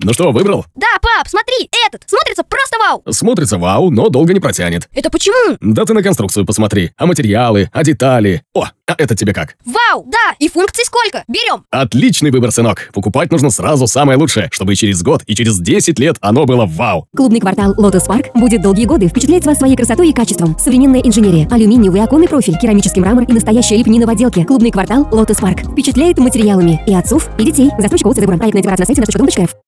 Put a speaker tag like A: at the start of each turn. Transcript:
A: Ну что, выбрал?
B: Да, пап, смотри, этот смотрится просто вау.
A: Смотрится вау, но долго не протянет.
B: Это почему?
A: Да ты на конструкцию посмотри, а материалы, а детали. О, а это тебе как?
B: Вау, да, и функций сколько? Берем.
A: Отличный выбор, сынок. Покупать нужно сразу самое лучшее, чтобы и через год, и через 10 лет оно было вау.
C: Клубный квартал Lotus Park будет долгие годы впечатлять вас своей красотой и качеством. Современная инженерия, алюминиевый оконный профиль, керамический мрамор и настоящая лепнина в отделке. Клубный квартал Lotus Park впечатляет материалами и отцов, и детей. Застройщик ООО «Цезарь». Проектная декларация на сайте nat.com.ru.